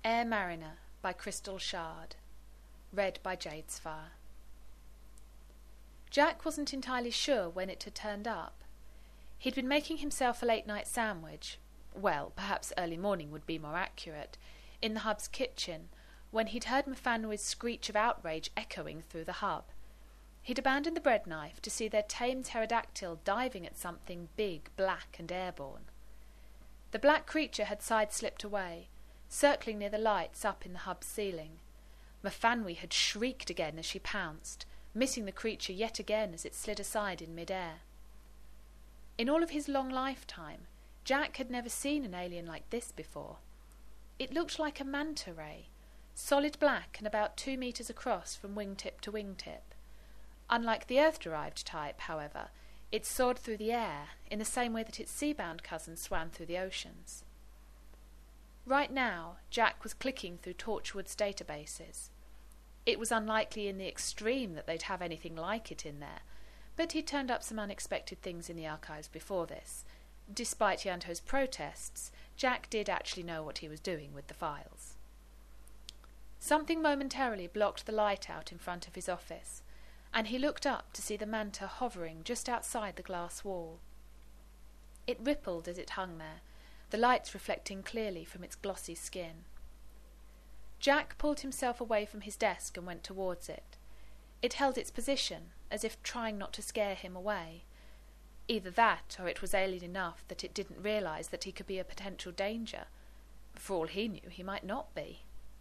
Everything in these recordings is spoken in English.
Air Mariner by Crystal Shard. Read by Jadesfire. Jack wasn't entirely sure when it had turned up. He'd been making himself a late-night sandwich, well, perhaps early morning would be more accurate, in the hub's kitchen, when he'd heard Myfanwy's screech of outrage echoing through the hub. He'd abandoned the bread knife to see their tame pterodactyl diving at something big, black and airborne. The black creature had side-slipped away, circling near the lights up in the hub's ceiling. Myfanwy had shrieked again as she pounced, missing the creature yet again as it slid aside in mid-air. In all of his long lifetime, Jack had never seen an alien like this before. It looked like a manta ray, solid black and about 2 meters across from wingtip to wingtip. Unlike the Earth-derived type, however, it soared through the air in the same way that its sea-bound cousin swam through the oceans. Right now, Jack was clicking through Torchwood's databases. It was unlikely in the extreme that they'd have anything like it in there, but he'd turned up some unexpected things in the archives before this. Despite Yanto's protests, Jack did actually know what he was doing with the files. Something momentarily blocked the light out in front of his office, and he looked up to see the manta hovering just outside the glass wall. It rippled as it hung there, the lights reflecting clearly from its glossy skin. Jack pulled himself away from his desk and went towards it. It held its position, as if trying not to scare him away. Either that, or it was alien enough that it didn't realise that he could be a potential danger. For all he knew, he might not be.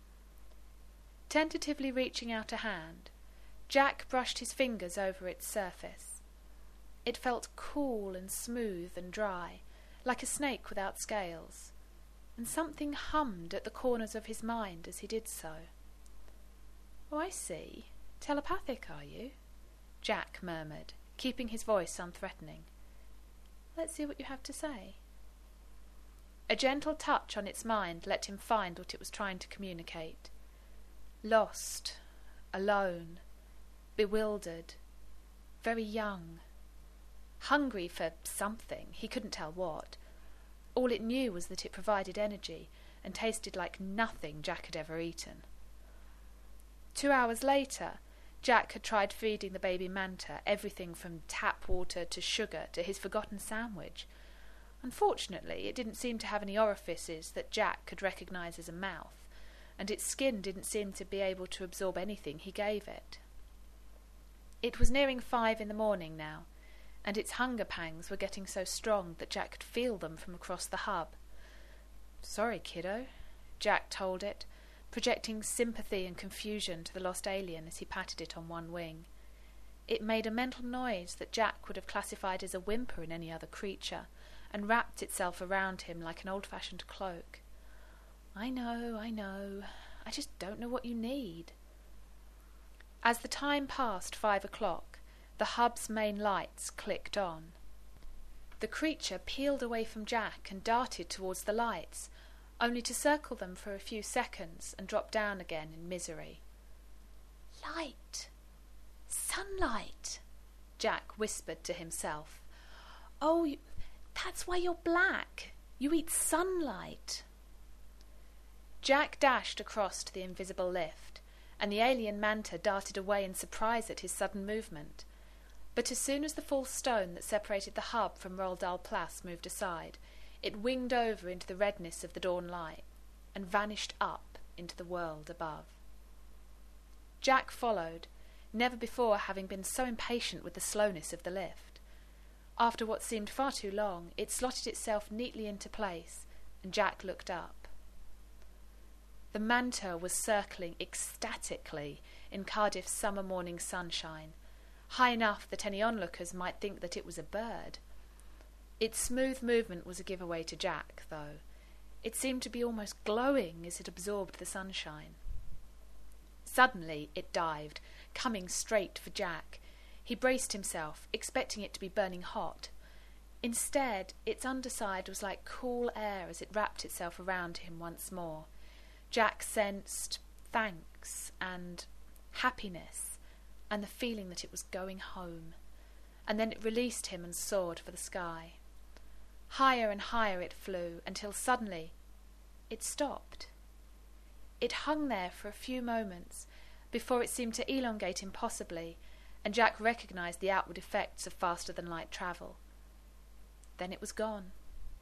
Tentatively reaching out a hand, Jack brushed his fingers over its surface. It felt cool and smooth and dry, like a snake without scales, and something hummed at the corners of his mind as he did so. "Oh, I see. Telepathic, are you?" Jack murmured, keeping his voice unthreatening. "Let's see what you have to say." A gentle touch on its mind let him find what it was trying to communicate. Lost, alone, bewildered, very young. Hungry for something, he couldn't tell what. All it knew was that it provided energy and tasted like nothing Jack had ever eaten. 2 hours later, Jack had tried feeding the baby manta everything from tap water to sugar to his forgotten sandwich. Unfortunately, it didn't seem to have any orifices that Jack could recognise as a mouth, and its skin didn't seem to be able to absorb anything he gave it. It was nearing 5 in the morning now, and its hunger pangs were getting so strong that Jack could feel them from across the hub. "Sorry, kiddo," Jack told it, projecting sympathy and confusion to the lost alien as he patted it on one wing. It made a mental noise that Jack would have classified as a whimper in any other creature, and wrapped itself around him like an old-fashioned cloak. I know. I just don't know what you need." As the time passed 5 o'clock, the hub's main lights clicked on. The creature peeled away from Jack and darted towards the lights, only to circle them for a few seconds and drop down again in misery. "Light! Sunlight!" Jack whispered to himself. "Oh, that's why you're black. You eat sunlight." Jack dashed across to the invisible lift, and the alien manta darted away in surprise at his sudden movement. But as soon as the false stone that separated the hub from Roald Dahl Place moved aside, it winged over into the redness of the dawn light and vanished up into the world above. Jack followed, never before having been so impatient with the slowness of the lift. After what seemed far too long, it slotted itself neatly into place, and Jack looked up. The manta was circling ecstatically in Cardiff's summer morning sunshine, high enough that any onlookers might think that it was a bird. Its smooth movement was a giveaway to Jack, though. It seemed to be almost glowing as it absorbed the sunshine. Suddenly it dived, coming straight for Jack. He braced himself, expecting it to be burning hot. Instead, its underside was like cool air as it wrapped itself around him once more. Jack sensed thanks and happiness and the feeling that it was going home. And then it released him and soared for the sky. Higher and higher it flew until suddenly it stopped. It hung there for a few moments before it seemed to elongate impossibly, and Jack recognised the outward effects of faster-than-light travel. Then it was gone.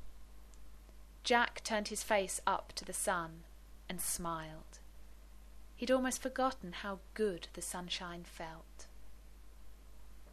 Jack turned his face up to the sun and smiled. He'd almost forgotten how good the sunshine felt.